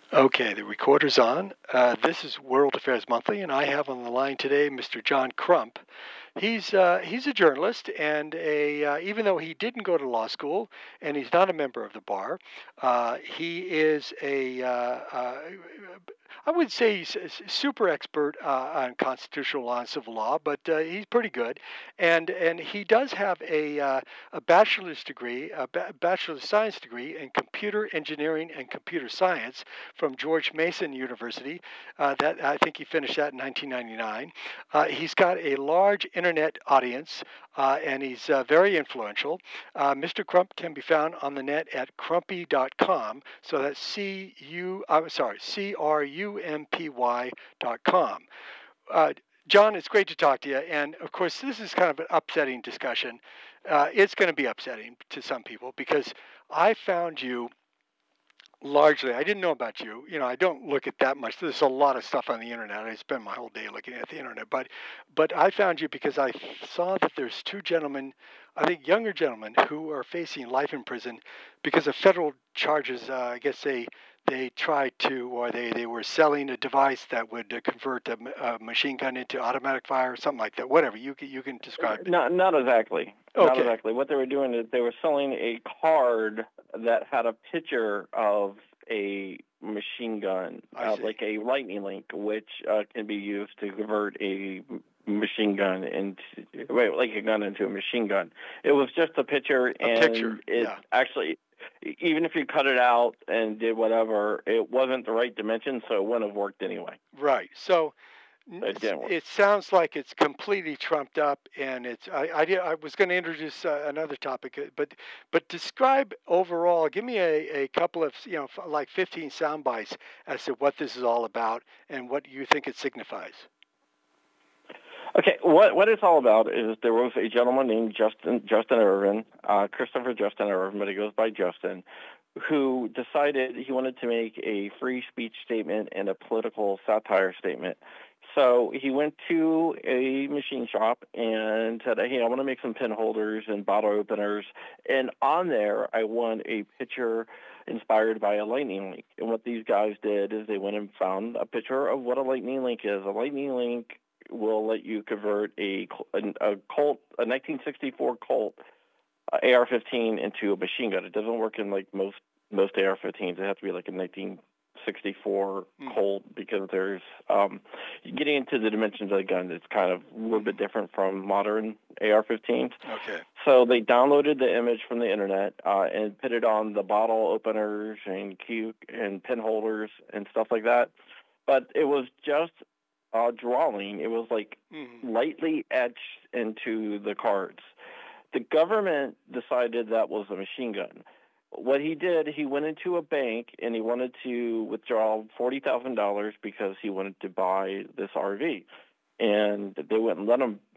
Okay, the recorder's on. This is World Affairs Monthly, and I have on the line today Mr. John Crump. He's a journalist, and even though he didn't go to law school and he's not a member of the bar, he is I would say he's a super expert on constitutional law and civil law, but he's pretty good, and he does have a bachelor's degree, bachelor's science degree in computer engineering and computer science from George Mason University. That I think he finished that in 1999. He's got a large internet audience, and he's very influential. Mr. Crump can be found on the net at crumpy.com. So that's CRUMPY.com. John, it's great to talk to you. And of course, this is kind of an upsetting discussion. It's going to be upsetting to some people because I found you largely. I didn't know about you. I don't look at that much. There's a lot of stuff on the internet. I spend my whole day looking at the internet. But I found you because I saw that there's two gentlemen, I think younger gentlemen, who are facing life in prison because of federal charges. I guess they tried to, or they were selling a device that would convert a machine gun into automatic fire or something like that. Whatever you can describe it. Not exactly. Okay. Not exactly. What they were doing is they were selling a card that had a picture of a machine gun, like a lightning link, which can be used to convert a machine gun like a gun into a machine gun. It was just a picture, actually, even if you cut it out and did whatever, it wasn't the right dimension, so it wouldn't have worked anyway. Right. So it sounds like it's completely trumped up, and I was going to introduce another topic, but describe overall. Give me a couple of like 15 sound bites as to what this is all about and what you think it signifies. Okay, what it's all about is there was a gentleman named Justin Irvin, Christopher Justin Irvin, but he goes by Justin, who decided he wanted to make a free speech statement and a political satire statement. So he went to a machine shop and said, hey, I want to make some pen holders and bottle openers. And on there, I want a picture inspired by a lightning link. And what these guys did is they went and found a picture of what a lightning link is. A lightning link will let you convert a Colt, a 1964 Colt AR-15 into a machine gun. It doesn't work in like most AR-15s. It has to be like a 1964 Colt because there's getting into the dimensions of the gun. It's kind of a little bit different from modern AR-15s. Okay. So they downloaded the image from the internet and put it on the bottle openers and pen holders and stuff like that. But it was just drawing. It was like lightly etched into the cards. The government decided that was a machine gun. What he did, he went into a bank and he wanted to withdraw $40,000 because he wanted to buy this RV, and they wouldn't let him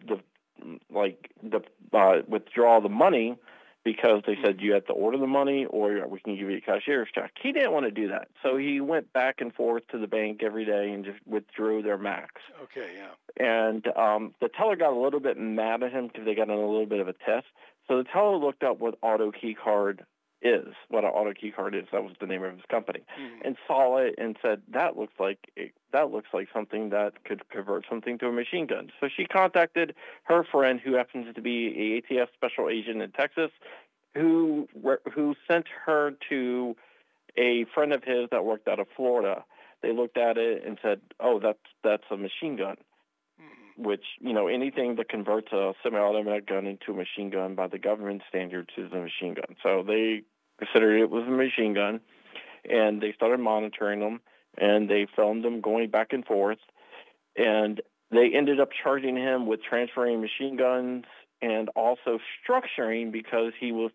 withdraw the money because they said you had to order the money or we can give you a cashier's check. He didn't want to do that, so he went back and forth to the bank every day and just withdrew their max. Okay, yeah. And the teller got a little bit mad at him because they got in a little bit of a test. So the teller looked up what auto key card is, what an auto key card is. That was the name of his company, and saw it and said that looks like something that could convert something to a machine gun. So she contacted her friend, who happens to be a ATF special agent in Texas, who sent her to a friend of his that worked out of Florida. They looked at it and said, "Oh, that's a machine gun." Which, anything that converts a semi-automatic gun into a machine gun by the government standards is a machine gun. So they considered it was a machine gun, and they started monitoring them, and they filmed them going back and forth, and they ended up charging him with transferring machine guns and also structuring because he was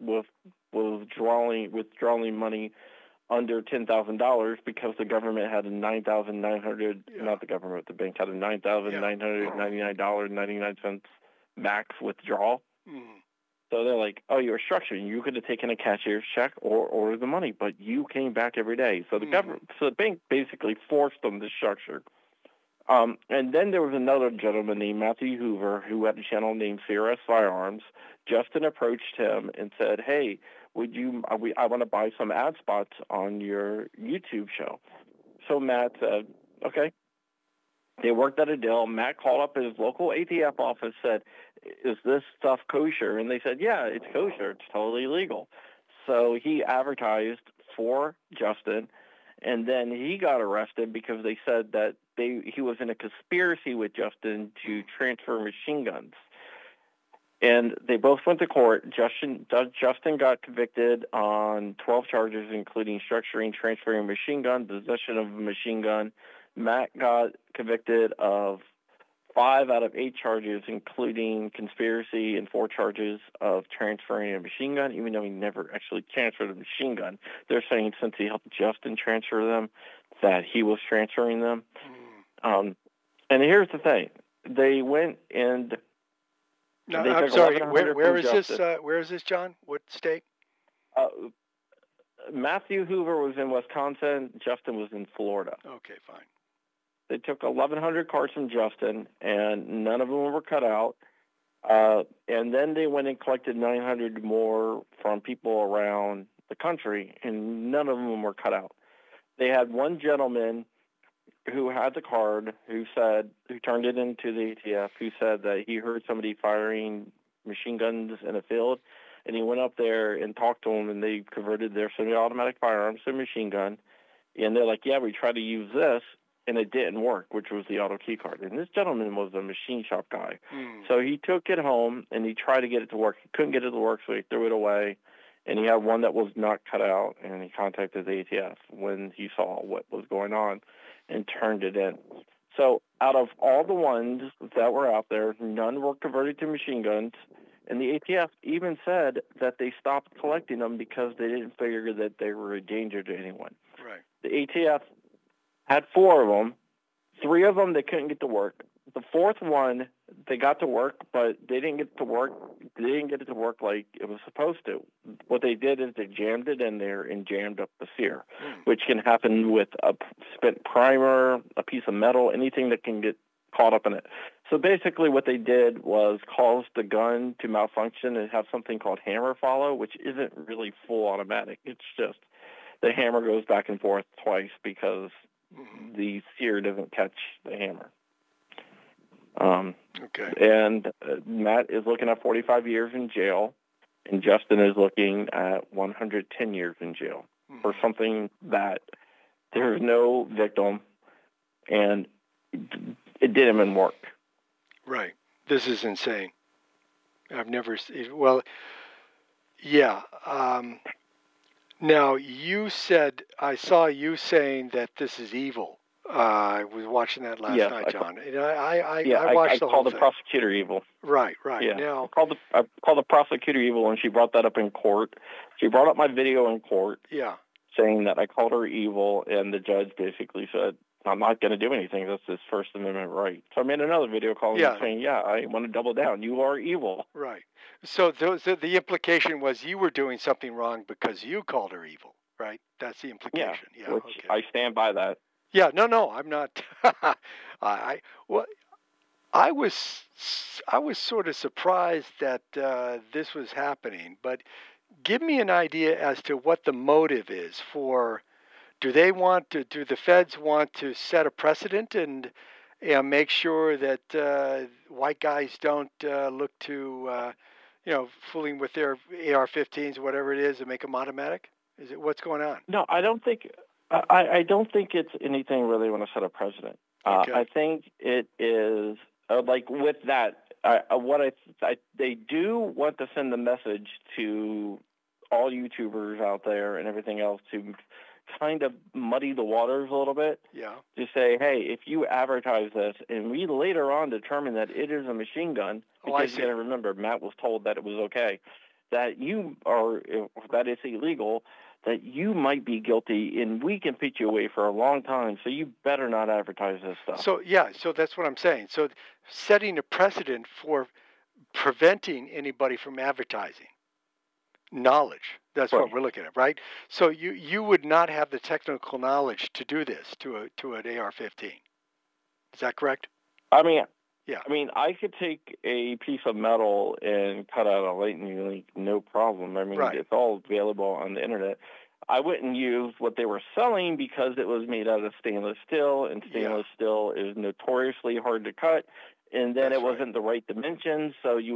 withdrawing money under $10,000 because the government had a $9,900. Not the government, the bank had a $9,999.99 max withdrawal. So they're like, "Oh, you're structuring. You could have taken a cashier's check or ordered the money, but you came back every day." So the bank basically forced them to structure. And then there was another gentleman named Matthew Hoover who had a channel named CRS Firearms. Justin approached him and said, "Hey, I want to buy some ad spots on your YouTube show. So Matt said, okay. They worked out a deal. Matt called up his local ATF office, said, is this stuff kosher? And they said, yeah, it's kosher. It's totally legal. So he advertised for Justin, and then he got arrested because they said that he was in a conspiracy with Justin to transfer machine guns. And they both went to court. Justin got convicted on 12 charges, including structuring, transferring a machine gun, possession of a machine gun. Matt got convicted of 5 out of 8 charges, including conspiracy, and 4 charges of transferring a machine gun, even though he never actually transferred a machine gun. They're saying since he helped Justin transfer them, that he was transferring them. And here's the thing. They went and... No, I'm sorry. Where is this? Where is this, John? What state? Matthew Hoover was in Wisconsin. Justin was in Florida. Okay, fine. They took 1,100 cards from Justin, and none of them were cut out. And then they went and collected 900 more from people around the country, and none of them were cut out. They had one gentleman who had the card who turned it into the ATF, who said that he heard somebody firing machine guns in a field, and he went up there and talked to them, and they converted their semi-automatic firearms to a machine gun. And they're like, yeah, we tried to use this, and it didn't work, which was the auto key card. And this gentleman was a machine shop guy. So he took it home, and he tried to get it to work. He couldn't get it to work, so he threw it away. And he had one that was not cut out, and he contacted the ATF when he saw what was going on and turned it in. So out of all the ones that were out there, none were converted to machine guns. And the ATF even said that they stopped collecting them because they didn't figure that they were a danger to anyone. Right. The ATF had 4 of them. 3 of them they couldn't get to work. The 4th one they got to work, but they didn't get to work. They didn't get it to work like it was supposed to. What they did is they jammed it in there and jammed up the sear, which can happen with a spent primer, a piece of metal, anything that can get caught up in it. So basically what they did was cause the gun to malfunction and have something called hammer follow, which isn't really full automatic. It's just the hammer goes back and forth twice because the sear doesn't catch the hammer. Okay. And Matt is looking at 45 years in jail, and Justin is looking at 110 years in jail for something that there's no victim, and it didn't even work. Right. This is insane. I've never seen... Well, yeah. Now, you said... I saw you saying that this is evil. I was watching that last night, John. I watched the whole thing. I called the prosecutor evil. Right. Yeah. Now, I called the prosecutor evil, and she brought that up in court. She brought up my video in court. Yeah. Saying that I called her evil, and the judge basically said, I'm not going to do anything. That's his First Amendment right. So I made another video calling him saying, I want to double down. You are evil. Right. So the implication was you were doing something wrong because you called her evil, right? That's the implication. Yeah. Which I stand by that. Yeah, no, I'm not. I was sort of surprised that this was happening, but give me an idea as to what the motive is for. Do the feds want to set a precedent and make sure that white guys don't look to fooling with their AR-15s, whatever it is, and make them automatic? Is it what's going on? No, I don't think. I don't think it's anything really want to set a precedent. Okay. I think it is like with that. They do want to send the message to all YouTubers out there and everything else to kind of muddy the waters a little bit. Yeah. To say, hey, if you advertise this and we later on determine that it is a machine gun, because you got to remember, Matt was told that it was okay, that it's illegal, that you might be guilty, and we can put you away for a long time, so you better not advertise this stuff. So that's what I'm saying. So setting a precedent for preventing anybody from advertising knowledge. That's what we're looking at, right? So you would not have the technical knowledge to do this to an AR-15. Is that correct? I mean, Yeah. I mean, I could take a piece of metal and cut out a lightning link, no problem. I mean, Right. It's all available on the internet. I wouldn't use what they were selling because it was made out of stainless steel, and stainless steel is notoriously hard to cut. And then it wasn't the right dimensions, so it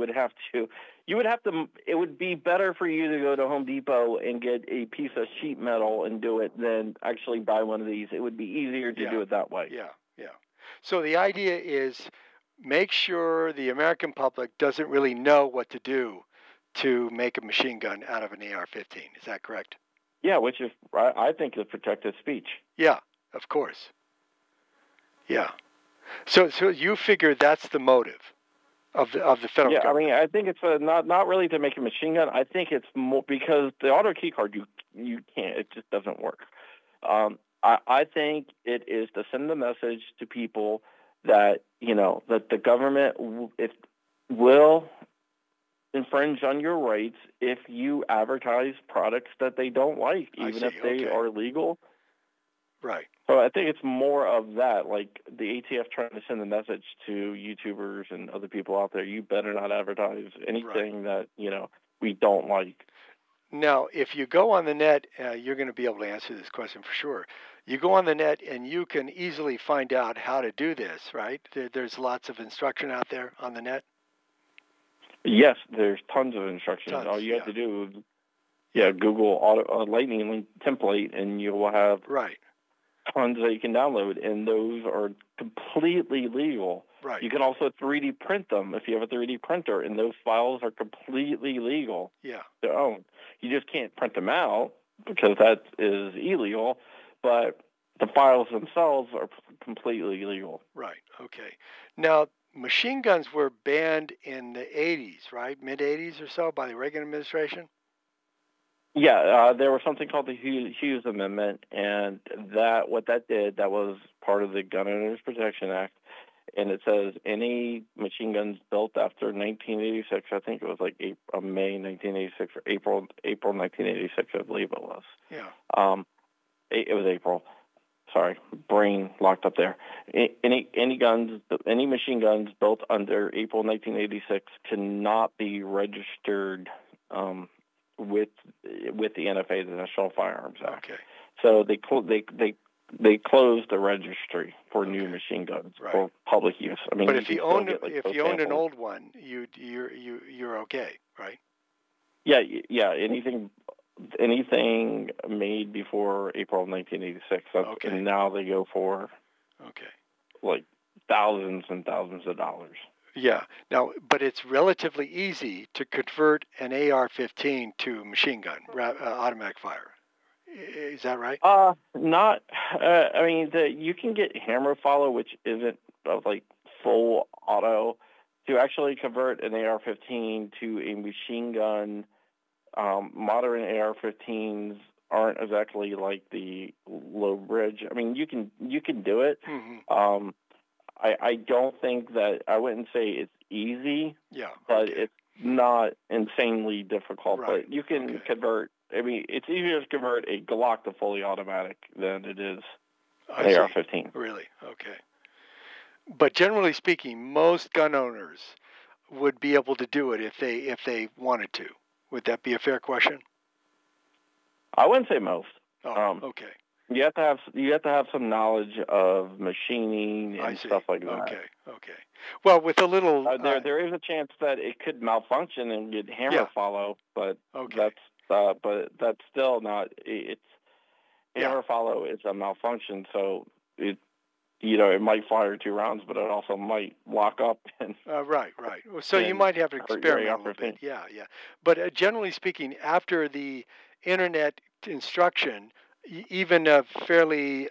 would be better for you to go to Home Depot and get a piece of sheet metal and do it than actually buy one of these. It would be easier to do it that way. Yeah. So the idea is make sure the American public doesn't really know what to do to make a machine gun out of an AR-15. Is that correct? Yeah, which is, I think, is protected speech. Yeah, of course. Yeah. So you figure that's the motive of the federal government. Yeah, I mean, I think it's not really to make a machine gun. I think it's more because the auto key card, you can't. It just doesn't work. I think it is to send the message to people that that the government will infringe on your rights if you advertise products that they don't like, even if they are legal. Right. So I think it's more of that, like the ATF trying to send a message to YouTubers and other people out there, you better not advertise anything that, we don't like. Now, if you go on the net, you're going to be able to answer this question for sure. You go on the net and you can easily find out how to do this, right? There's lots of instruction out there on the net. Yes, there's tons of instructions. All you have to do is Google lightning link template, and you will have tons that you can download, and those are completely legal. Right. You can also 3D print them if you have a 3D printer, and those files are completely legal to own. You just can't print them out because that is illegal, but the files themselves are completely legal. Right. Okay. Now, machine guns were banned in the 80s, right? Mid-80s or so by the Reagan administration? Yeah, there was something called the Hughes Amendment, and that was part of the Gun Owners Protection Act, and it says any machine guns built after 1986, I think it was like May 1986 or April 1986, I believe it was. Yeah. It was April. Sorry, brain locked up there. Any machine guns built under April 1986 cannot be registered with the NFA, the National Firearms Act. Okay. So they closed the registry for new machine guns for public use. I mean, but if you owned an old one, you're okay, right? Yeah. Anything made before April of 1986, and now they go for like thousands and thousands of dollars. Yeah. Now, but it's relatively easy to convert an AR-15 to machine gun, automatic fire. Is that right? Not. I mean, you can get hammer follow, which isn't like full auto, to actually convert an AR-15 to a machine gun. Modern AR-15s aren't exactly like the low bridge. I mean, you can do it. Mm-hmm. I don't think that I wouldn't say it's easy. Yeah. But it's not insanely difficult. Right. But you can convert. I mean, it's easier to convert a Glock to fully automatic than it is an AR-15. Really? Okay. But generally speaking, most gun owners would be able to do it if they wanted to. Would that be a fair question? I wouldn't say most. Oh, okay. You have to have some knowledge of machining and stuff like that. Okay. Well, with a little there is a chance that it could malfunction and get hammer follow, but that's still not. It's hammer follow is a malfunction, so it might fire 2 rounds, but it also might lock up. And right. So you might have to experiment a little bit. Yeah. But generally speaking, after the internet instruction, even a fairly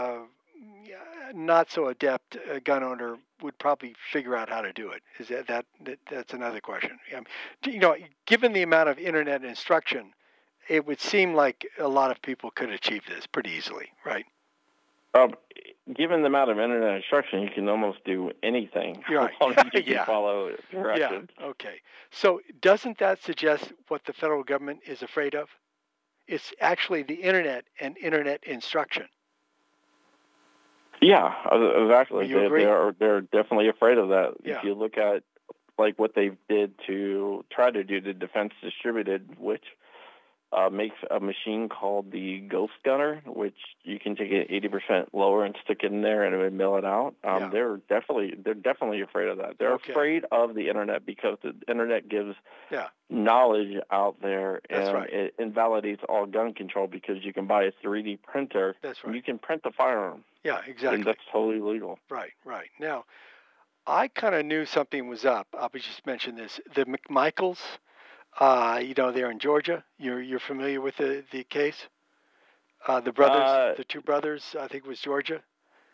not so adept gun owner would probably figure out how to do it. Is that's another question. Given the amount of internet instruction, it would seem like a lot of people could achieve this pretty easily, right? Given the amount of internet instruction, you can almost do anything. Right. You can follow directions. Yeah. Okay. So doesn't that suggest what the federal government is afraid of? It's actually the internet and internet instruction. Yeah, exactly. You agree? They're definitely afraid of that. Yeah. If you look at like what they did to try to do to Defense Distributed, which makes a machine called the Ghost Gunner, which you can take it 80% lower and stick it in there and it would mill it out. They're definitely afraid of that. They're afraid of the internet because the internet gives knowledge out there, and it invalidates all gun control because you can buy a 3D printer. That's right. And you can print the firearm. Yeah, exactly. And that's totally legal. Right. Now, I kind of knew something was up. I was just mentioning this. The McMichaels, they're in Georgia. You're familiar with the case? The brothers, the two brothers, I think it was Georgia.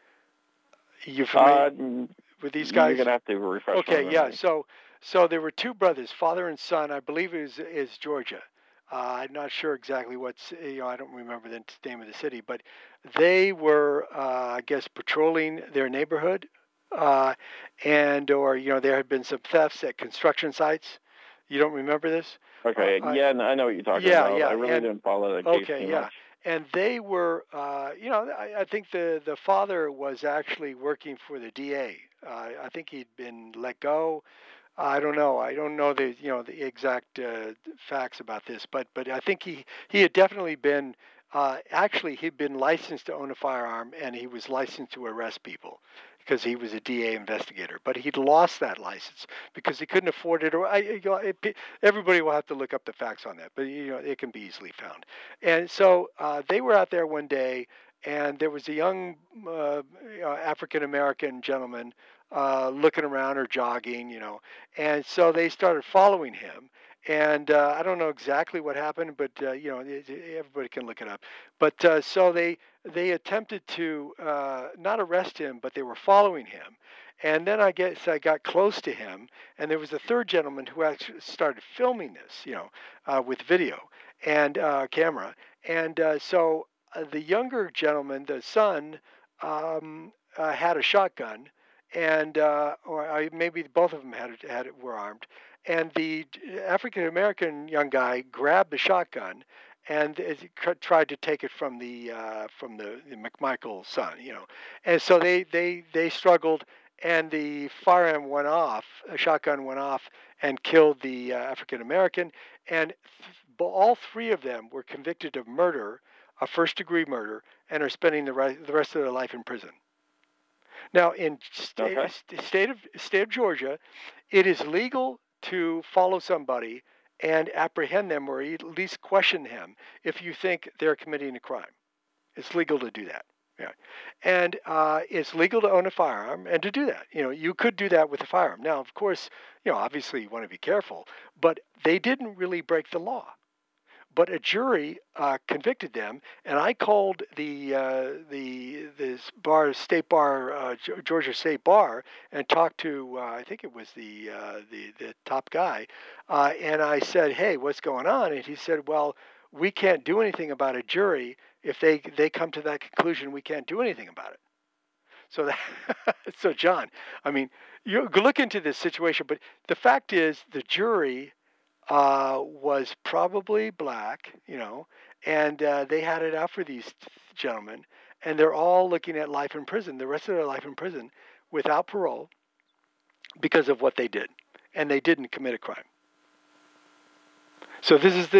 You familiar with these guys? You're gonna have to refresh. Okay, yeah. So there were two brothers, father and son. I believe it is Georgia. I'm not sure exactly I don't remember the name of the city, but they were, I guess, patrolling their neighborhood, or there had been some thefts at construction sites. You don't remember this? Okay, I know what you're talking about. I really didn't follow that case too much. And they were, I think the father was actually working for the DA. I think he'd been let go. I don't know. I don't know the exact facts about this, but I think he had definitely been. Actually, he'd been licensed to own a firearm, and he was licensed to arrest people because he was a DA investigator. But he'd lost that license because he couldn't afford it. Or everybody will have to look up the facts on that, but it can be easily found. And so they were out there one day, and there was a young African American gentleman looking around or jogging, and so they started following him. And I don't know exactly what happened, but everybody can look it up. But so they attempted to not arrest him, but they were following him. And then I guess I got close to him, and there was a third gentleman who actually started filming this, with video and camera. And so the younger gentleman, the son, had a shotgun. And maybe both of them were armed, and the African American young guy grabbed the shotgun and tried to take it from the McMichael son, and so they struggled, and the firearm went off, a shotgun went off, and killed the African American, and all three of them were convicted of murder, a first-degree murder, and are spending the rest of their life in prison. Now, in state of Georgia, it is legal to follow somebody and apprehend them or at least question them if you think they're committing a crime. It's legal to do that. Yeah. And it's legal to own a firearm and to do that. You could do that with a firearm. Now, of course, obviously you want to be careful, but they didn't really break the law. But a jury convicted them, and I called the state bar, Georgia State Bar, and talked to I think it was the top guy, and I said, "Hey, what's going on?" And he said, "Well, we can't do anything about a jury if they come to that conclusion. We can't do anything about it." So John, I mean, you look into this situation, but the fact is, the jury was probably black, and they had it out for these gentlemen, and they're all looking at life in prison, the rest of their life in prison, without parole, because of what they did, and they didn't commit a crime. So this is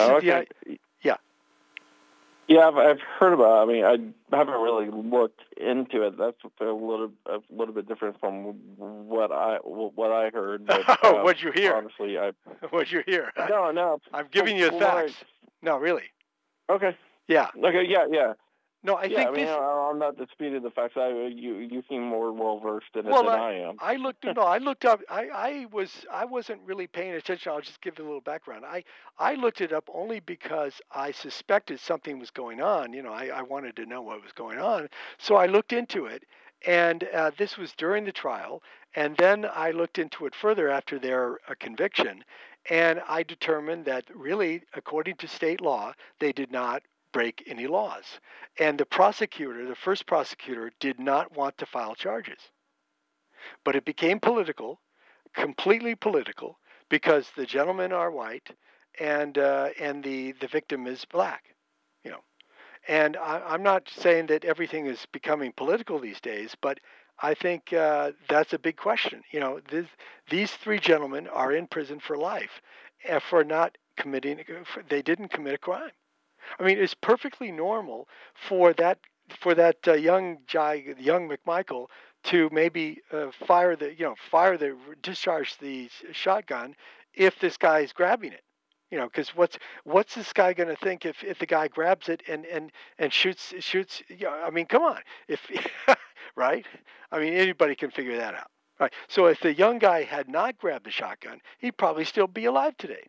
Yeah, I've heard about it. I mean, I haven't really looked into it. That's a little bit different from what I heard. But, what'd you hear? Honestly, what'd you hear? No. I'm giving you facts. No, really. Okay. Yeah. Okay. Yeah. No, I think this. I'm not disputing the facts. You seem more well versed in it than I am. I looked up. I wasn't really paying attention. I'll just give you a little background. I looked it up only because I suspected something was going on. I wanted to know what was going on, so I looked into it. And this was during the trial, and then I looked into it further after their conviction, and I determined that really, according to state law, they did not break any laws. And the first prosecutor, did not want to file charges. But it became political, completely political, because the gentlemen are white and the victim is black, And I'm not saying that everything is becoming political these days, but I think that's a big question. These three gentlemen are in prison for life for not committing. They didn't commit a crime. I mean, it's perfectly normal for that young McMichael to maybe discharge the shotgun if this guy is grabbing it. Because what's this guy going to think if the guy grabs it and shoots? I mean, come on, if right? I mean, anybody can figure that out, right? So if the young guy had not grabbed the shotgun, he'd probably still be alive today.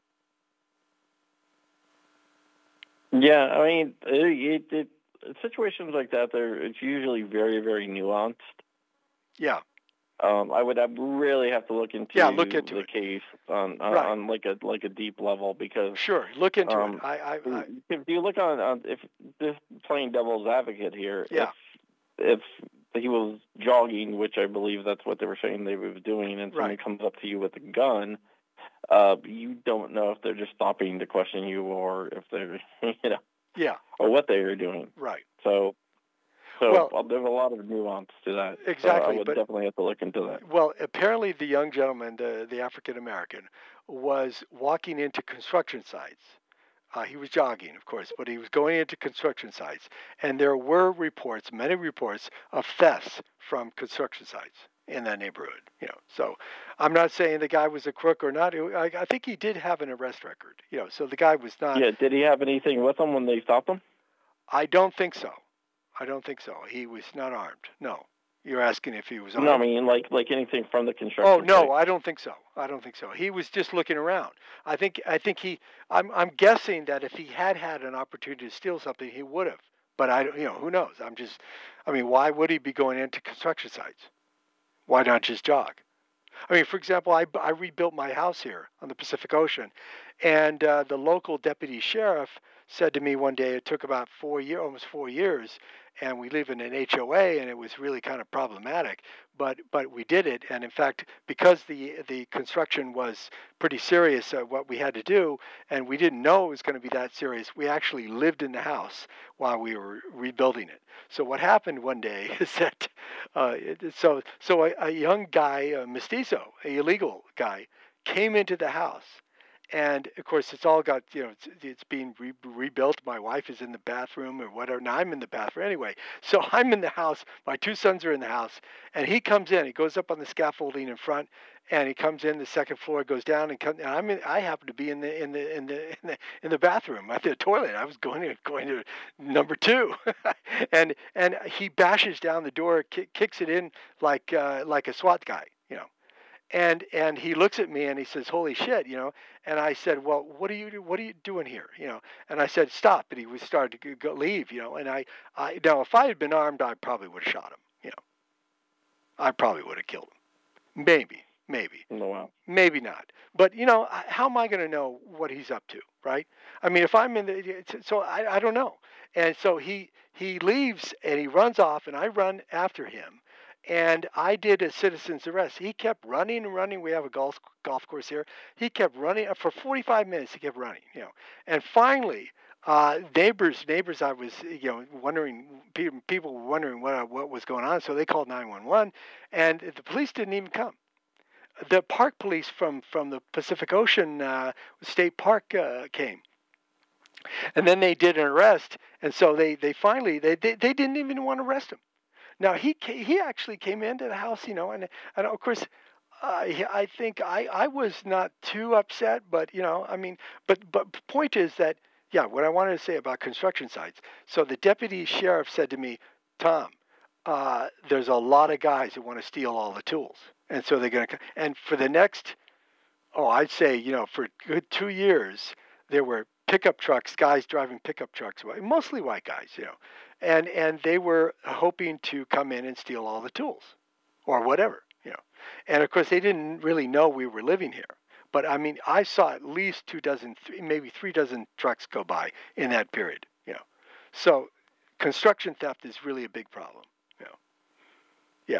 Yeah, I mean, situations like that, it's usually very, very nuanced. Yeah. I would really have to look into the case on like a deep level, because sure, look into it. If you look on if this playing devil's advocate here, yeah. if he was jogging, which I believe that's what they were saying they were doing, and somebody comes up to you with a gun, you don't know if they're just stopping to question you or if they're or what they are doing. Right. So there's a lot of nuance to that. Exactly. So I would definitely have to look into that. Well, apparently the young gentleman, the African American, was walking into construction sites. He was jogging, of course, but he was going into construction sites, and there were many reports of thefts from construction sites in that neighborhood. So I'm not saying the guy was a crook or not. I think he did have an arrest record. So the guy was not. Yeah. Did he have anything with him when they stopped him? I don't think so. He was not armed. No. You're asking if he was armed? No, I mean like anything from the construction. Oh no, site. I don't think so. He was just looking around. I'm guessing that if he had an opportunity to steal something, he would have. But who knows? Why would he be going into construction sites? Why not just jog? I mean, for example, I rebuilt my house here on the Pacific Ocean, and the local deputy sheriff said to me one day, it took about almost 4 years, and we live in an HOA, and it was really kind of problematic, but we did it, and in fact, because the construction was pretty serious, what we had to do, and we didn't know it was going to be that serious, we actually lived in the house while we were rebuilding it. So what happened one day is that, a young guy, a mestizo, a illegal guy, came into the house. And of course, it's all got, it's being rebuilt. My wife is in the bathroom or whatever. Now I'm in the bathroom anyway. So I'm in the house. My two sons are in the house, and he comes in. He goes up on the scaffolding in front, and he comes in. The second floor, goes down, and I happen to be in the bathroom at the toilet. I was going to number two, and he bashes down the door, kicks it in like a SWAT guy, And he looks at me and he says, "Holy shit," And I said, "Well, what are you doing here?" And I said, "Stop." And he was starting to leave, And I now, if I had been armed, I probably would have shot him. I probably would have killed him. Maybe. Oh, wow. Maybe not. But how am I going to know what he's up to, right? I mean, if I'm I don't know. And so he leaves and he runs off, and I run after him. And I did a citizen's arrest. He kept running and running. We have a golf course here. He kept running for 45 minutes. He kept running, And finally, neighbors, I was, wondering. People were wondering what was going on. So they called 911, and the police didn't even come. The park police from the Pacific Ocean State Park came. And then they did an arrest. And so they finally didn't even want to arrest him. Now he actually came into the house, and of course, I think I was not too upset, but but the point is that what I wanted to say about construction sites. So the deputy sheriff said to me, "Tom, there's a lot of guys who want to steal all the tools, and so they're going to." And for the next, I'd say for a good 2 years, there were pickup trucks, guys driving pickup trucks, mostly white guys, and they were hoping to come in and steal all the tools or whatever, And of course, they didn't really know we were living here. But I saw at least 24, maybe 3 trucks go by in that period, So construction theft is really a big problem, Yeah.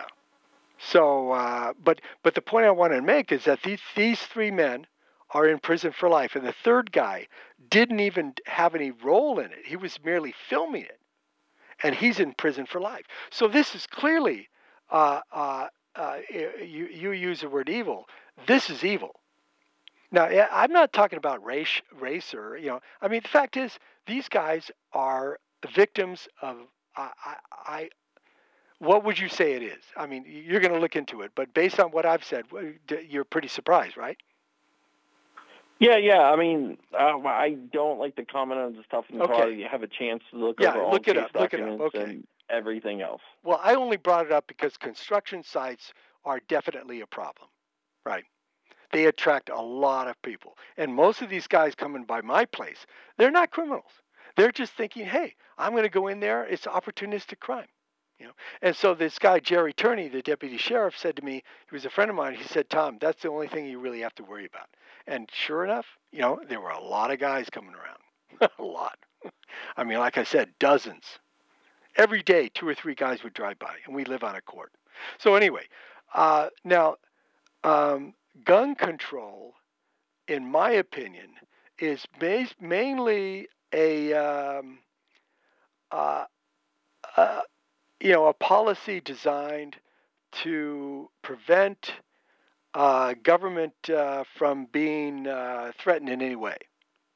So, but the point I wanted to make is that these three men are in prison for life, and the third guy didn't even have any role in it. He was merely filming it. and he's in prison for life. So this is clearly, you use the word evil. This is evil. Now, I'm not talking about race, or I mean, the fact is, these guys are victims of. What would you say it is? I mean, you're going to look into it, but based on what I've said, you're pretty surprised, right? Yeah. I mean, I don't like to comment on this stuff until I have a chance to look over all case documents and everything else. Well, I only brought it up because construction sites are definitely a problem, right? They attract a lot of people. And most of these guys coming by my place, they're not criminals. They're just thinking, hey, I'm going to go in there. It's opportunistic crime. And so this guy, Jerry Turney, the deputy sheriff, said to me, he was a friend of mine, he said, Tom, that's the only thing you really have to worry about. And sure enough, there were a lot of guys coming around. A lot. I mean, like I said, dozens. Every day, 2 or 3 guys would drive by, and we live on a court. So anyway, now, gun control, in my opinion, is mainly a policy designed to prevent government from being threatened in any way.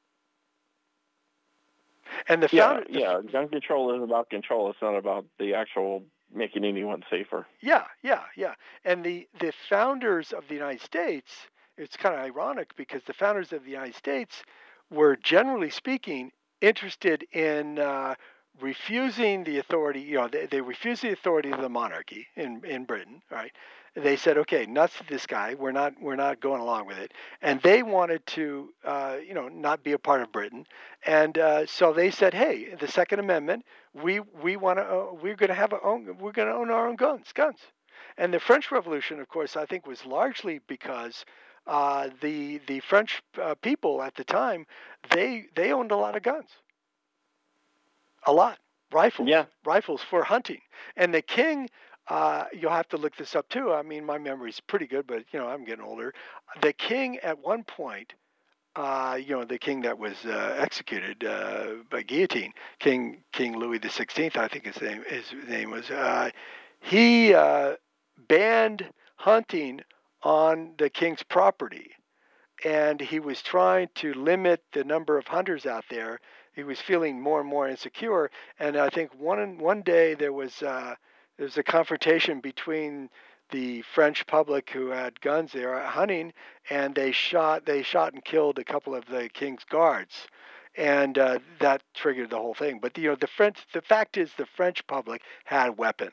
And gun control is about control. It's not about the actual making anyone safer. Yeah. And the founders of the United States, it's kind of ironic because the founders of the United States were, generally speaking, interested in refusing the authority. They refused the authority of the monarchy in Britain, right? They said, okay, nuts to this guy. We're not going along with it. And they wanted to, not be a part of Britain. And so they said, hey, the Second Amendment, we're going to own our own guns. And the French Revolution, of course, I think was largely because the French people at the time, they owned a lot of guns. A lot. Rifles for hunting. And the king, you'll have to look this up too. I mean, my memory's pretty good, but I'm getting older. The king at one point, the king that was executed by guillotine, King Louis XVI, I think his name was. He banned hunting on the king's property, and he was trying to limit the number of hunters out there. He was feeling more and more insecure, and I think one day there was a confrontation between the French public who had guns there hunting, and they shot and killed a couple of the king's guards, and that triggered the whole thing. But the fact is the French public had weapons.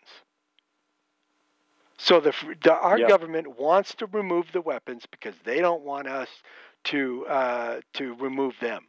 So our government wants to remove the weapons because they don't want us to remove them.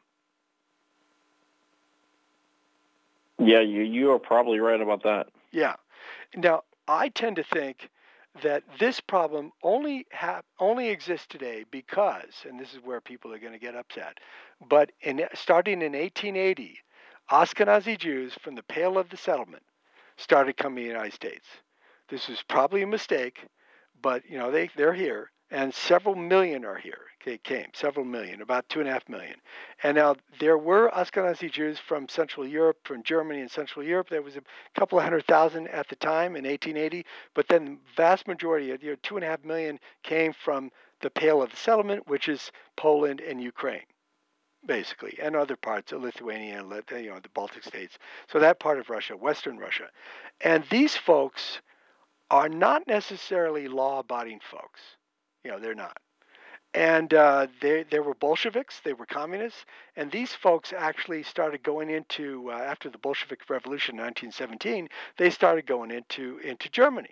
Yeah, you are probably right about that. Yeah. Now, I tend to think that this problem only exists today because, and this is where people are going to get upset, but starting in 1880, Ashkenazi Jews from the Pale of the Settlement started coming to the United States. This was probably a mistake, but they're here, and several million are here. Several million, about 2.5 million. And now there were Ashkenazi Jews from Central Europe, from Germany and Central Europe. There was a couple of 100,000 at the time in 1880, but then the vast majority, 2.5 million, came from the Pale of the Settlement, which is Poland and Ukraine, basically, and other parts of Lithuania and the Baltic states. So that part of Russia, Western Russia. And these folks are not necessarily law-abiding folks. They're not. And they were Bolsheviks, they were communists, and these folks actually started going into, after the Bolshevik Revolution in 1917, they started going into Germany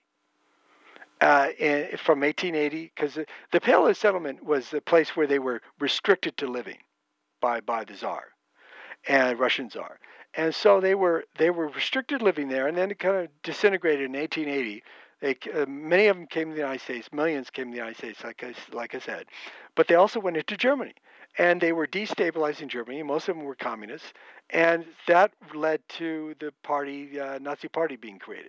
from 1880, because the Pale of Settlement was the place where they were restricted to living by the Tsar, and Russian Tsar. And so they were restricted living there, and then it kind of disintegrated in 1880. Many of them came to the United States. Millions came to the United States, like I said. But they also went into Germany, and they were destabilizing Germany. Most of them were communists, and that led to the Nazi Party being created.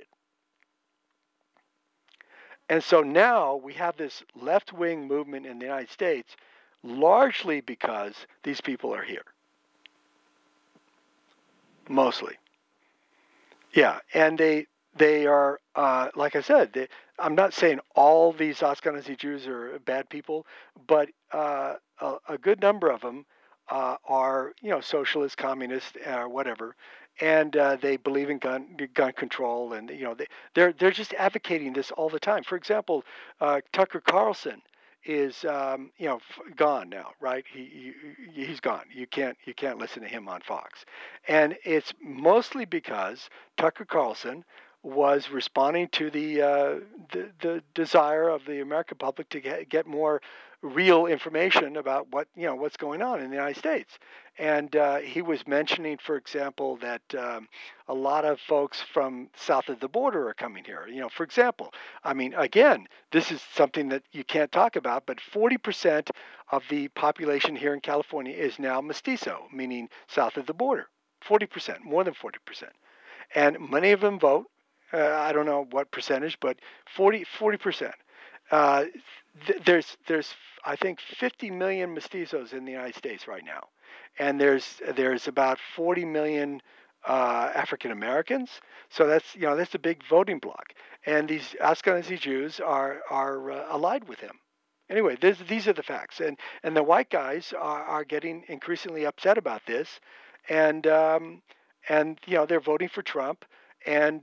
And so now we have this left-wing movement in the United States, largely because these people are here. Mostly. Yeah, and they are like I said. I'm not saying all these Ashkenazi Jews are bad people, but a good number of them are socialist, communist, whatever, and they believe in gun control, and they're just advocating this all the time. For example, Tucker Carlson is gone now, right? He's gone. You can't listen to him on Fox, and it's mostly because Tucker Carlson was responding to the desire of the American public to get more real information about what's going on in the United States. And he was mentioning, for example, that a lot of folks from south of the border are coming here. For example, I mean, again, this is something that you can't talk about, but 40% of the population here in California is now mestizo, meaning south of the border. 40%, more than 40%. And many of them vote. I don't know what percentage, but 40%. Uh, there's I think 50 million mestizos in the United States right now, and there's about 40 million African Americans. So that's a big voting bloc, and these Ashkenazi Jews are allied with him. Anyway, these are the facts, and the white guys are getting increasingly upset about this, and they're voting for Trump, and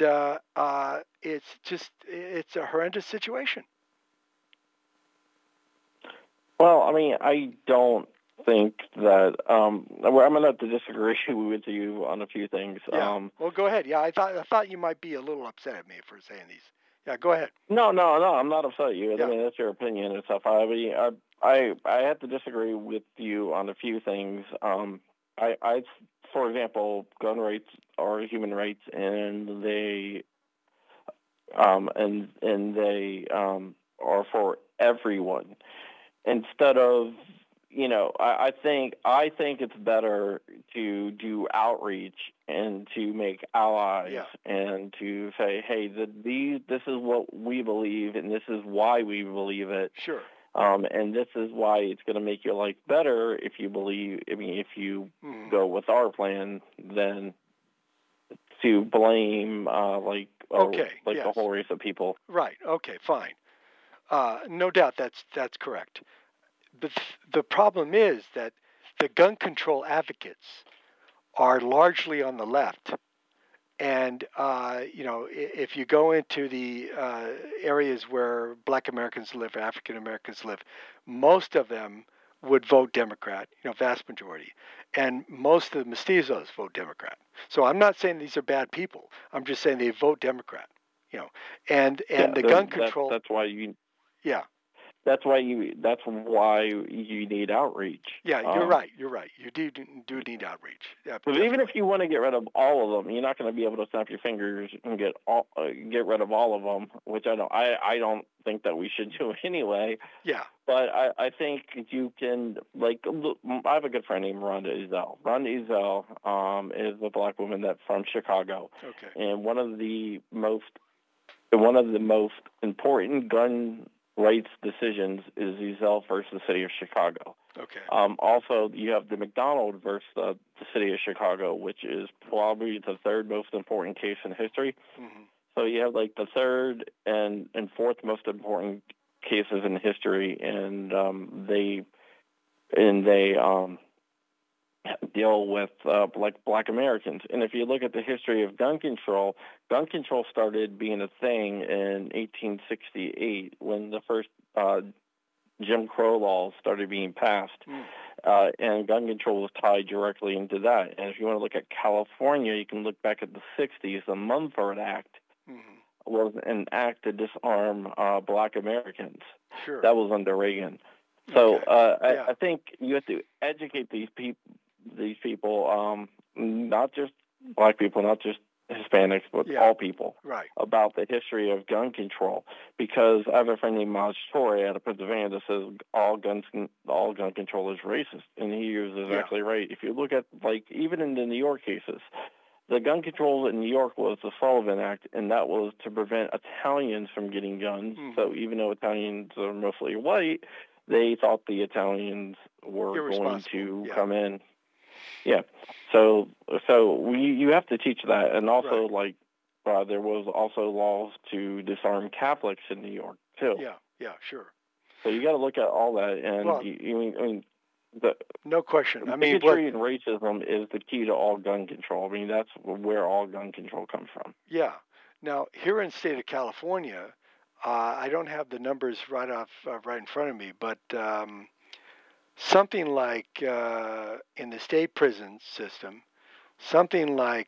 it's a horrendous situation. Well, I mean, I don't think that I'm going to have to disagree with you on a few things. Yeah. Well, go ahead. Yeah, I thought you might be a little upset at me for saying these. Yeah, go ahead. No, I'm not upset at you. Yeah. I mean, that's your opinion and stuff. I mean, I have to disagree with you on a few things. For example, gun rights are human rights, and they are for everyone. Instead of, I think it's better to do outreach and to make allies and to say, hey, this is what we believe, and this is why we believe it. Sure. And this is why it's going to make your life better if you go with our plan than to blame the whole race of people. Right. Okay. Fine. No doubt that's correct. But the problem is that the gun control advocates are largely on the left. And, if you go into the areas where Black Americans live, African Americans live, most of them would vote Democrat, vast majority. And most of the mestizos vote Democrat. So I'm not saying these are bad people. I'm just saying they vote Democrat, and the gun control. That's why you. Yeah. That's why you need outreach. Yeah, you're right. You're right. You do need outreach. Yeah, but even if you want to get rid of all of them, you're not going to be able to snap your fingers and get rid of all of them, which I don't think that we should do anyway. Yeah. But I think you can, look, I have a good friend named Rhonda Ezell. Rhonda Ezell is a Black woman that's from Chicago. Okay. And one of the most important gun rights decisions is Ezell versus the city of Chicago. Okay. Also, you have the McDonald versus the city of Chicago, which is probably the third most important case in history. Mm-hmm. So you have the third and fourth most important cases in history, and they deal with Black Americans. And if you look at the history of gun control started being a thing in 1868 when the first Jim Crow laws started being passed. And gun control was tied directly into that. And if you want to look at California, you can look back at the 60s. The Mumford Act was an act to disarm Black Americans. Sure. That was under Reagan. So I think you have to educate these people, not just Black people, not just Hispanics, but all people, about the history of gun control. Because I have a friend named Maj Toure out of Pennsylvania that says all gun control is racist, and he is exactly right. If you look at even in the New York cases, the gun control in New York was the Sullivan Act, and that was to prevent Italians from getting guns. So even though Italians are mostly white, they thought the Italians were going to come in. Yeah. So you have to teach that, and also there was also laws to disarm Catholics in New York too. Yeah, sure. So you got to look at all that, and no question. Bigotry and racism is the key to all gun control. I mean, that's where all gun control comes from. Yeah. Now, here in the state of California, I don't have the numbers right in front of me, but something like in the state prison system, something like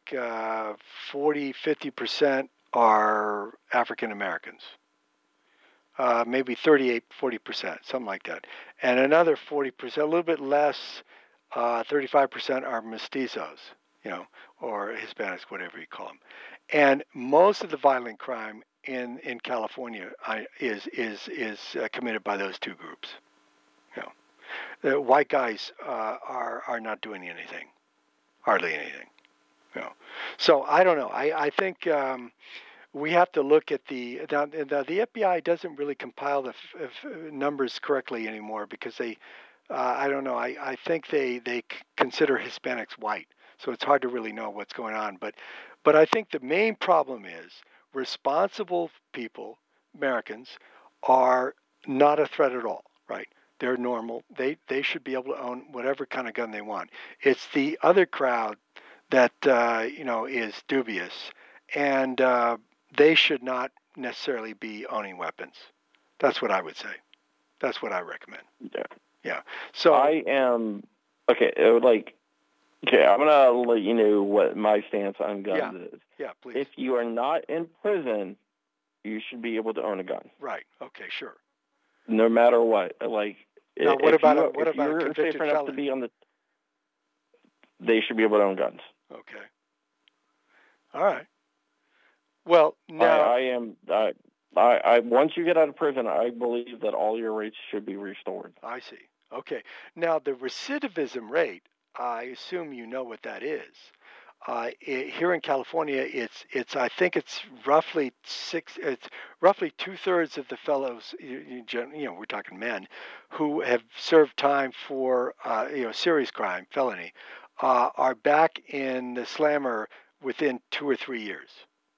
40-50% are African Americans. Maybe 38-40%, something like that. And another 40%, a little bit less, 35% are mestizos, or Hispanics, whatever you call them. And most of the violent crime in California is committed by those two groups. The white guys are not doing anything, hardly anything. So I don't know. I think we have to look at the FBI doesn't really compile the numbers correctly anymore because they, I don't know. I think they consider Hispanics white, so it's hard to really know what's going on. But I think the main problem is responsible people, Americans, are not a threat at all, right? They're normal. They should be able to own whatever kind of gun they want. It's the other crowd that is dubious, and they should not necessarily be owning weapons. That's what I would say. That's what I recommend. Yeah. So I am okay. I'm gonna let you know what my stance on guns is. Yeah, please. If you are not in prison, you should be able to own a gun. Right. Okay. Sure. No matter what. Now, what about a convicted felon? To be on they should be able to own guns. Okay. All right. Well, now I once you get out of prison, I believe that all your rights should be restored. I see. Okay. Now, the recidivism rate, I assume you know what that is. Here in California, it's I think it's roughly 2/3 of the fellows, we're talking men, who have served time for serious crime, felony, are back in the slammer within 2 or 3 years.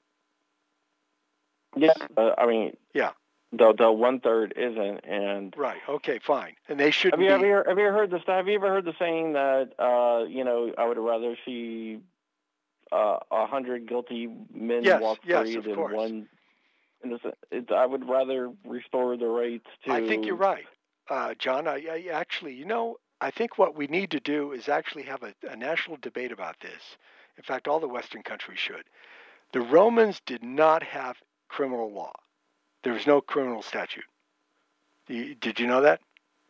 Yeah, yeah. The 1/3 isn't, and right. Okay, fine, and they shouldn't. Have you ever heard the saying that I would rather see 100 guilty men walk free than one innocent? I would rather restore the rights to. I think you're right, John. I actually, I think what we need to do is actually have a national debate about this. In fact, all the Western countries should. The Romans did not have criminal law. There was no criminal statute. Did you know that?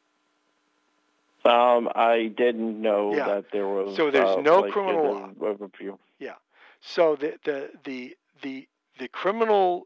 I didn't know that there was. So there's no criminal law. Yeah. So the criminal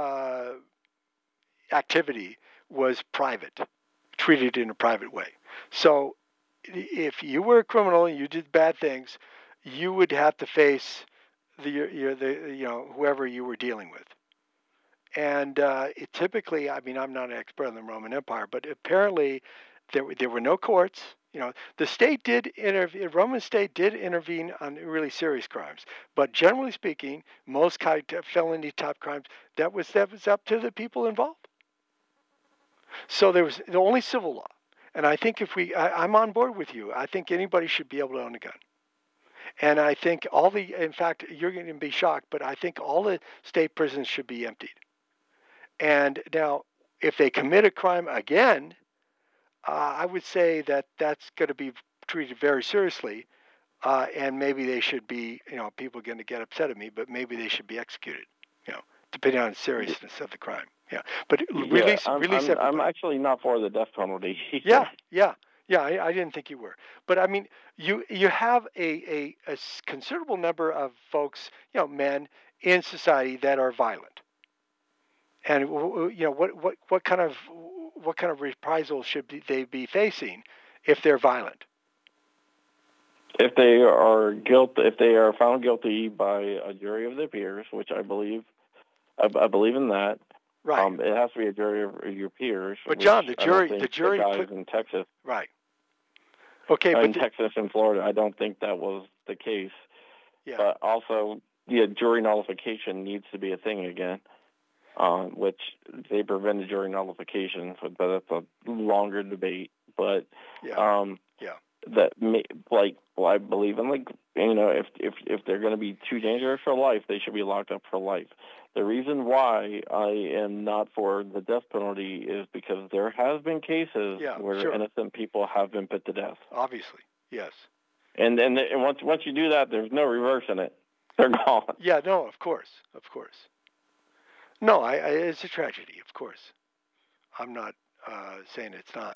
activity was private, treated in a private way. So if you were a criminal and you did bad things, you would have to face whoever you were dealing with. And typically, I'm not an expert on the Roman Empire, but apparently there were no courts. The state the Roman state did intervene on really serious crimes, but generally speaking, most felony type crimes, that was up to the people involved. So there was the only civil law, and I think I'm on board with you. I think anybody should be able to own a gun. And I think in fact, you're going to be shocked, but I think all the state prisons should be emptied. And now, if they commit a crime again, I would say that's going to be treated very seriously, and maybe they should be, people are going to get upset at me, but maybe they should be executed, depending on the seriousness of the crime. Yeah, but release everybody. I'm actually not for the death penalty. Yeah. I didn't think you were, but you have a considerable number of folks, men in society that are violent. And what kind of reprisals should they be facing if they're violent? If they are found guilty by a jury of their peers, which I believe in that. Right. It has to be a jury of your peers. But John, the jury guys in Texas. Right. Okay, in Texas and Florida, I don't think that was the case. Yeah. But also, jury nullification needs to be a thing again, which they prevented jury nullification, but that's a longer debate. But I believe in if they're going to be too dangerous for life, they should be locked up for life. The reason why I am not for the death penalty is because there have been cases where innocent people have been put to death. Obviously, yes. And once you do that, there's no reversing it. They're gone. Yeah, no, of course. No, it's a tragedy, of course. I'm not saying it's not.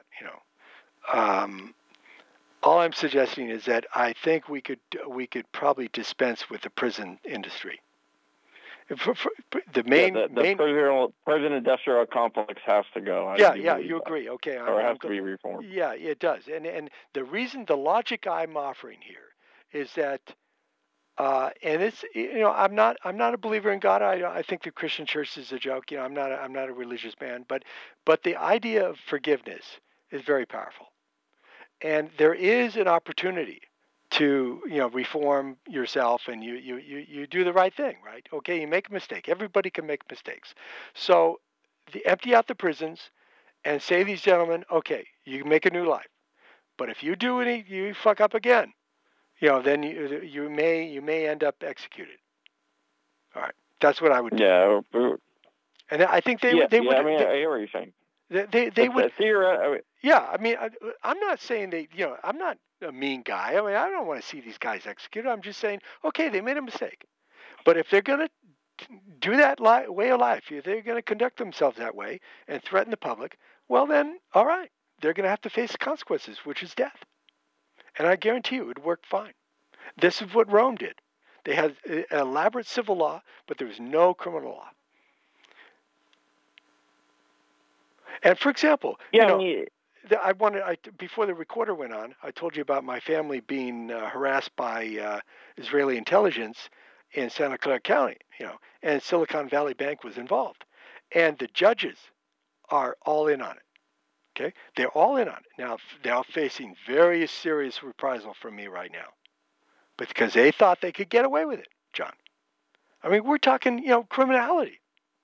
All I'm suggesting is that I think we could probably dispense with the prison industry. The prison industrial complex has to go. You agree. Okay. Or has to be reformed. Yeah, it does. And the logic I'm offering here is that, and it's, I'm not a believer in God. I think the Christian church is a joke. I'm not a religious man, but the idea of forgiveness is very powerful. And there is an opportunity to reform yourself, and you do the right thing, right? Okay, you make a mistake. Everybody can make mistakes. So empty out the prisons and say to these gentlemen, okay, you can make a new life. But if you fuck up again, then you may end up executed. All right, that's what I would do. Yeah. And I think they would. I hear what you're saying. They would. Yeah, I'm not saying I'm not a mean guy. I don't want to see these guys executed. I'm just saying, okay, they made a mistake. But if they're going to do that way of life, if they're going to conduct themselves that way and threaten the public, well then, all right, they're going to have to face the consequences, which is death. And I guarantee you it would work fine. This is what Rome did. They had an elaborate civil law, but there was no criminal law. And for example, before the recorder went on, I told you about my family being harassed by Israeli intelligence in Santa Clara County, and Silicon Valley Bank was involved. And the judges are all in on it. Okay? They're all in on it. Now, they're facing very serious reprisal from me right now. But because they thought they could get away with it, John. We're talking, criminality.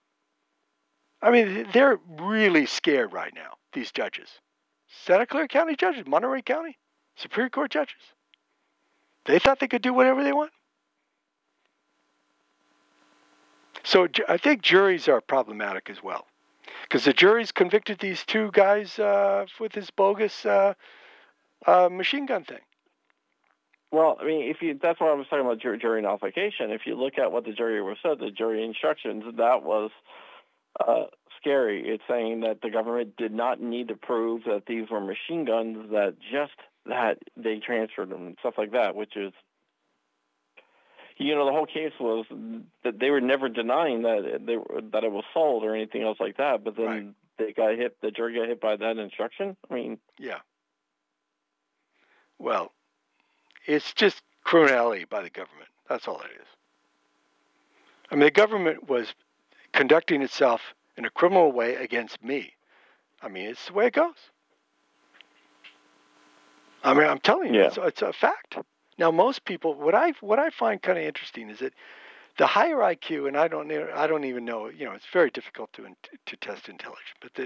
They're really scared right now, these judges. Santa Clara County judges, Monterey County, Superior Court judges. They thought they could do whatever they want. So I think juries are problematic as well. Because the juries convicted these two guys with this bogus machine gun thing. Well, that's why I was talking about jury nullification. If you look at what the jury was said, the jury instructions, that was scary. It's saying that the government did not need to prove that these were machine guns, that they transferred them and stuff like that, which is, the whole case was that they were never denying that it was sold or anything else like that. But then the jury got hit by that instruction. Yeah. Well, it's just criminality by the government. That's all it is. The government was conducting itself in a criminal way against me. It's the way it goes. I'm telling you, it's a fact. Now, most people, what I find kind of interesting is that the higher IQ, and I don't even know, it's very difficult to test intelligence,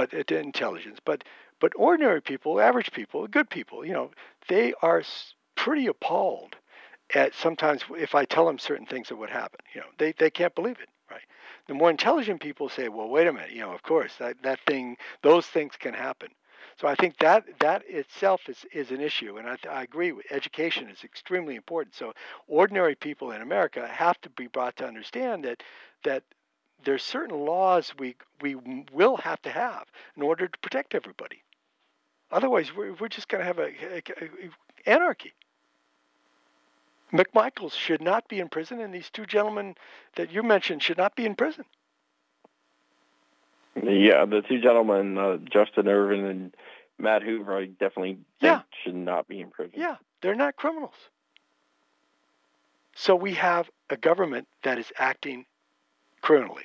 but ordinary people, average people, good people, they are pretty appalled at sometimes if I tell them certain things that would happen. They can't believe it. Right. The more intelligent people say, well, wait a minute, of course, those things can happen. So I think that itself is an issue, and I agree. Education is extremely important. So ordinary people in America have to be brought to understand that there's certain laws we will have to have in order to protect everybody. Otherwise, we're just going to have a anarchy. McMichaels should not be in prison, and these two gentlemen that you mentioned should not be in prison. Yeah, the two gentlemen, Justin Irvin and Matt Hoover, I definitely think should not be in prison. Yeah, they're not criminals. So we have a government that is acting criminally.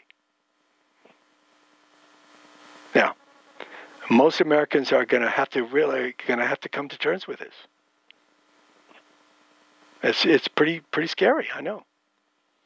Now, most Americans are going to have to come to terms with this. It's pretty scary, I know.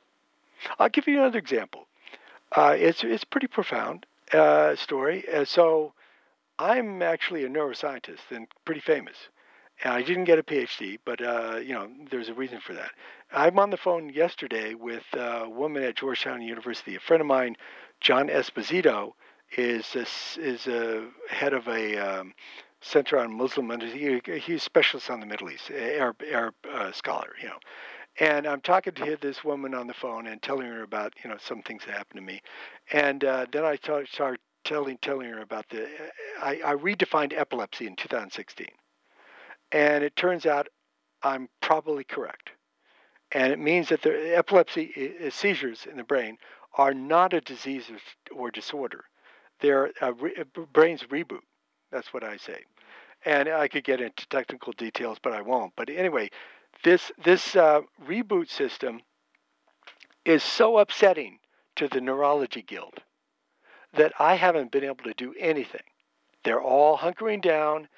I'll give you another example. It's pretty profound story. So I'm actually a neuroscientist and pretty famous. And I didn't get a PhD, but there's a reason for that. I'm on the phone yesterday with a woman at Georgetown University. A friend of mine, John Esposito, is a head of a center on Muslim. He's a specialist on the Middle East, Arab scholar. And I'm talking to this woman on the phone and telling her about some things that happened to me, and then I start telling her about I redefined epilepsy in 2016, and it turns out I'm probably correct, and it means that the epilepsy seizures in the brain are not a disease or disorder; they're a brain's reboot. That's what I say, and I could get into technical details, but I won't. But anyway. This reboot system is so upsetting to the Neurology Guild that I haven't been able to do anything. They're all hunkering down.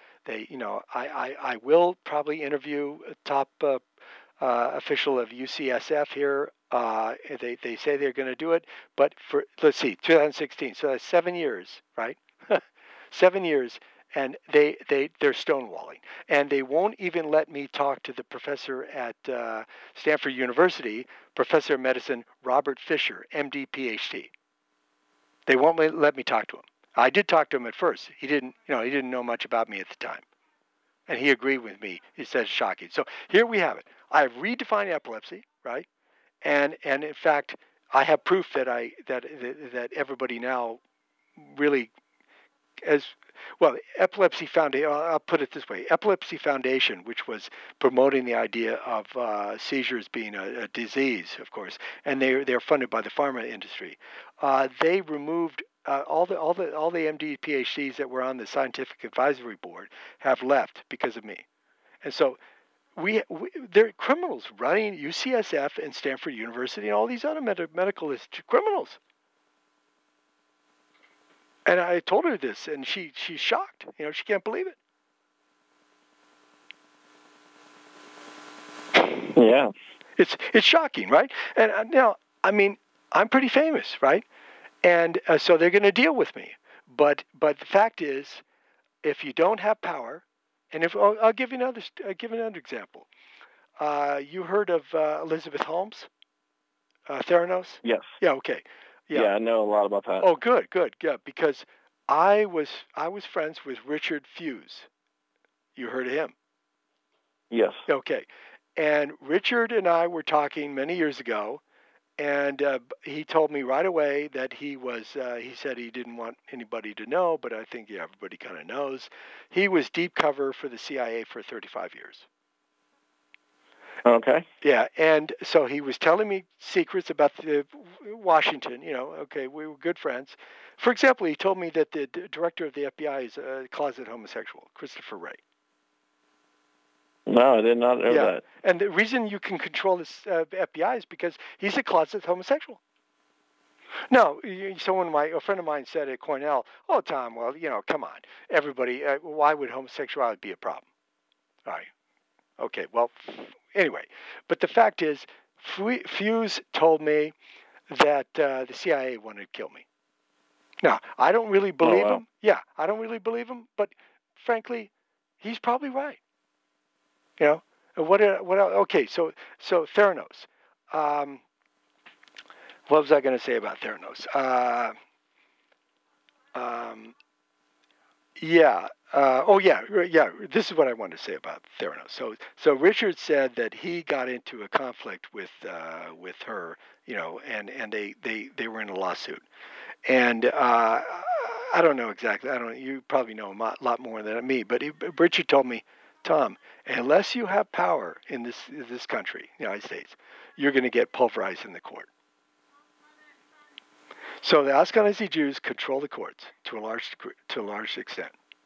I will probably interview a top official of UCSF here. They say they're going to do it, but let's see, 2016. So that's 7 years, right? 7 years. And they're stonewalling, and they won't even let me talk to the professor at Stanford University, professor of medicine Robert Fisher, MD, PhD. They won't let me talk to him. I did talk to him at first. He didn't know much about me at the time, and he agreed with me. He said it's shocking. So here we have it. I've redefined epilepsy, right? And in fact, I have proof that everybody now really as well, Epilepsy Foundation, I'll put it this way, Epilepsy Foundation, which was promoting the idea of seizures being a disease, of course, and they're funded by the pharma industry. They removed all the MD PhDs that were on the scientific advisory board have left because of me. And so there are criminals running UCSF and Stanford University and all these other medical criminals. And I told her this, and she's shocked. She can't believe it. Yeah, it's shocking, right? And now, I'm pretty famous, right? And so they're going to deal with me. But the fact is, if you don't have power, and I'll give you another example. You heard of Elizabeth Holmes, Theranos? Yes. Yeah. Okay. Yeah, I know a lot about that. Oh, good. Yeah, because I was friends with Richard Fuse. You heard of him? Yes. Okay. And Richard and I were talking many years ago, and he told me right away that he said he didn't want anybody to know, but I think everybody kind of knows. He was deep cover for the CIA for 35 years. Okay. Yeah, and so he was telling me secrets about Washington. Okay, we were good friends. For example, he told me that the director of the FBI is a closet homosexual, Christopher Wray. No, I did not know that. And the reason you can control the FBI is because he's a closet homosexual. No, a friend of mine said at Cornell, "Oh, Tom, well, come on, everybody, why would homosexuality be a problem?" All right. Okay, well, anyway, but the fact is, Fuse told me that the CIA wanted to kill me. Now, I don't really believe him. Yeah, I don't really believe him, but frankly, he's probably right. What else? Okay, so Theranos. What was I going to say about Theranos? Yeah. This is what I wanted to say about Theranos. So Richard said that he got into a conflict with her, and they were in a lawsuit, and I don't know exactly. You probably know a lot more than me, but Richard told me, Tom, unless you have power in this country, United States, you're going to get pulverized in the court. So the Ashkenazi Jews control the courts to a large extent.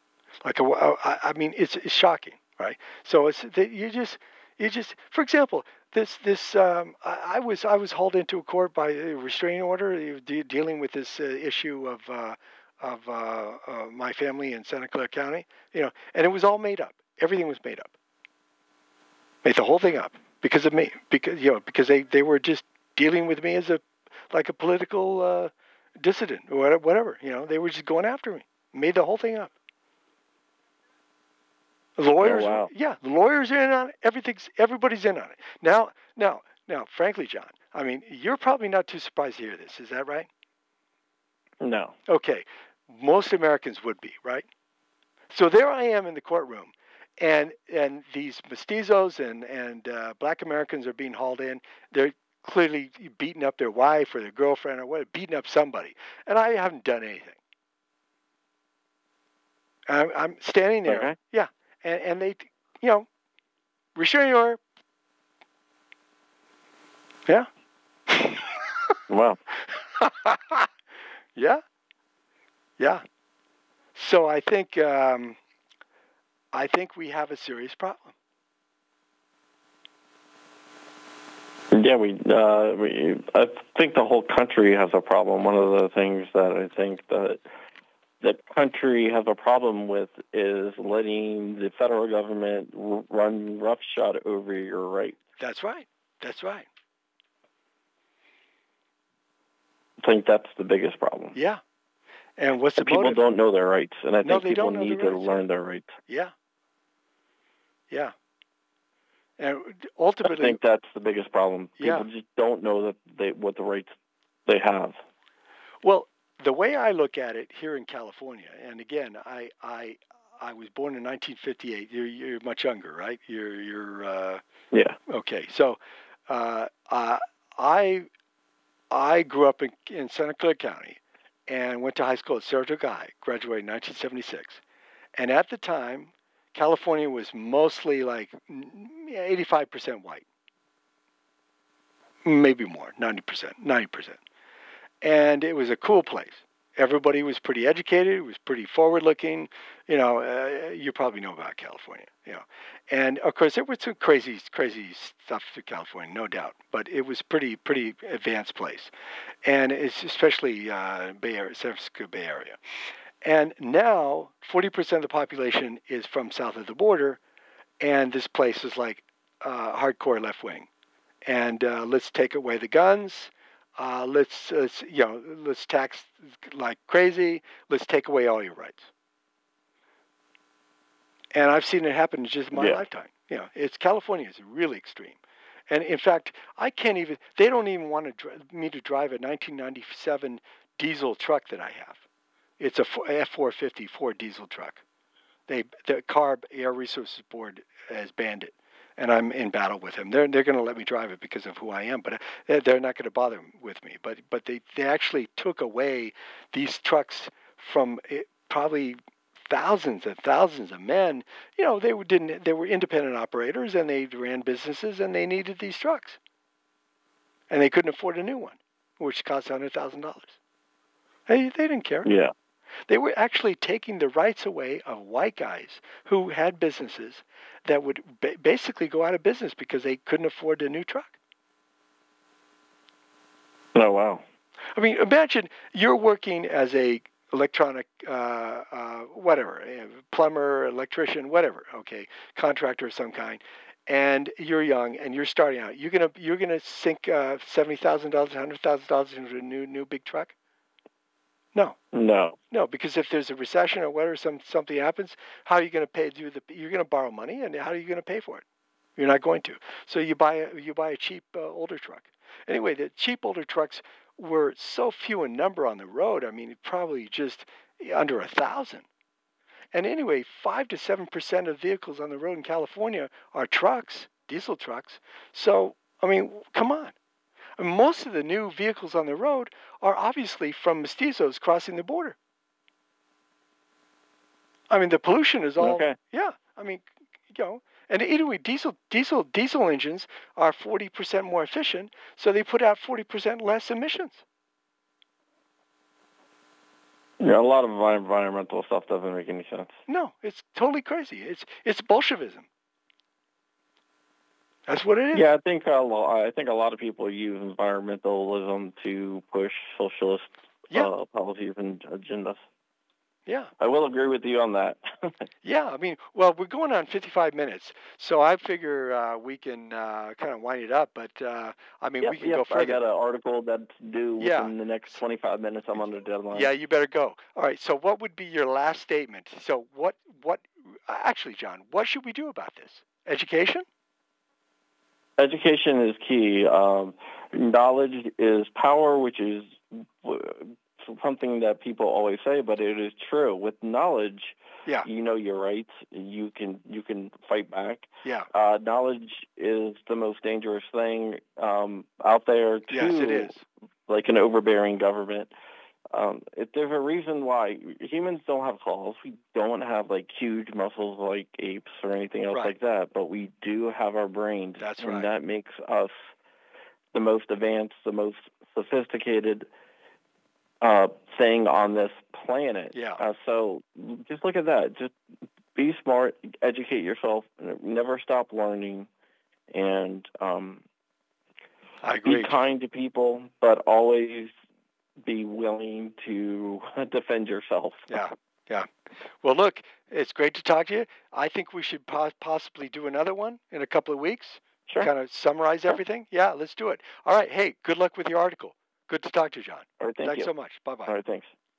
It's shocking, right? So you just for example, I was hauled into a court by a restraining order dealing with this issue of my family in Santa Clara County, and it was all made up. Everything was made up. Made the whole thing up because of me, because they were just dealing with me as a political dissident or whatever. They were just going after me. Made the whole thing up. The lawyers, oh, wow. the lawyers are in on it. Everybody's in on it. Now, frankly, John, I mean, you're probably not too surprised to hear this. Is that right? No. Okay. Most Americans would be, right? So there I am in the courtroom, and these mestizos and black Americans are being hauled in. They're clearly beating up their wife or their girlfriend or what, beating up somebody, and I haven't done anything. I'm standing there, okay. yeah, and they, restraining order, yeah. Wow. Yeah. So I think we have a serious problem. Yeah, I think the whole country has a problem. One of the things that I think that the country has a problem with is letting the federal government run roughshod over your rights. That's right. I think that's the biggest problem. Yeah. And what's the people motive? Don't know their rights, and I think people need to rights, learn their rights. Yeah. And ultimately, I think that's the biggest problem. Yeah. People just don't know that what the rights they have. Well, the way I look at it here in California, and again, I was born in 1958. You're much younger, right? You're yeah. Okay. So I grew up in Santa Clara County and went to high school at Saratoga High, graduated in 1976. And at the time, California was mostly like 85% white. Maybe more, 90%. And it was a cool place. Everybody was pretty educated. It was pretty forward-looking. You probably know about California. And of course there was some crazy stuff to California, no doubt. But it was pretty advanced place, and it's especially Bay Area, San Francisco Bay Area. And now 40% of the population is from south of the border, and this place is like hardcore left wing. And let's take away the guns. Let's tax like crazy. Let's take away all your rights. And I've seen it happen in just my lifetime. It's California is really extreme. And in fact, they don't even want me to drive a 1997 diesel truck that I have. It's a F450 Ford diesel truck. The CARB Air Resources Board has banned it. And I'm in battle with them. They're going to let me drive it because of who I am, but they're not going to bother with me. But they actually took away these trucks from probably thousands and thousands of men. They were independent operators and they ran businesses and they needed these trucks, and they couldn't afford a new one, which cost $100,000. They didn't care. Yeah. They were actually taking the rights away of white guys who had businesses that would basically go out of business because they couldn't afford a new truck. Oh, wow. I mean, imagine you're working as a electronic, whatever, plumber, electrician, whatever, okay, contractor of some kind, and you're young and you're starting out. You're gonna sink $70,000, $100,000 into a new big truck? No, because if there's a recession or whatever, something happens, how are you going to pay? You're going to borrow money, and how are you going to pay for it? You're not going to. So you buy a cheap older truck. Anyway, the cheap older trucks were so few in number on the road. I mean, probably just under 1,000. And anyway, 5 to 7% of vehicles on the road in California are trucks, diesel trucks. So I mean, come on. Most of the new vehicles on the road are obviously from mestizos crossing the border. I mean, the pollution is all. Okay. Yeah. I mean, and anyway, diesel engines are 40% more efficient, so they put out 40% less emissions. Yeah, a lot of environmental stuff doesn't make any sense. No, it's totally crazy. It's Bolshevism. That's what it is. Yeah, I think a lot of people use environmentalism to push socialist policies and agendas. Yeah. I will agree with you on that. Yeah, I mean, well, we're going on 55 minutes, so I figure we can kind of wind it up. But I mean, we can go further. I got an article that's due Yeah. within the next 25 minutes. I'm under deadline. Yeah, you better go. All right. So, what would be your last statement? So, what? Actually, John, what should we do about this? Education? Education is key. Knowledge is power, which is something that people always say, but it is true. With knowledge, you know your rights. You can fight back. Yeah. Knowledge is the most dangerous thing out there. Yes, it is. Like an overbearing government. If there's a reason why humans don't have claws, we don't have like huge muscles like apes or anything else like that, but we do have our brains. That's and right. That makes us the most advanced, the most sophisticated thing on this planet. Yeah. So just look at that. Just be smart, educate yourself, never stop learning, and I agree. be kind to people, but always be willing to defend yourself. Yeah. Well, look, it's great to talk to you. I think we should possibly do another one in a couple of weeks. Sure. Kind of summarize everything. Yeah, let's do it. All right. Hey, good luck with your article. Good to talk to you, John. All right, Thanks so much. Bye-bye. All right, thanks.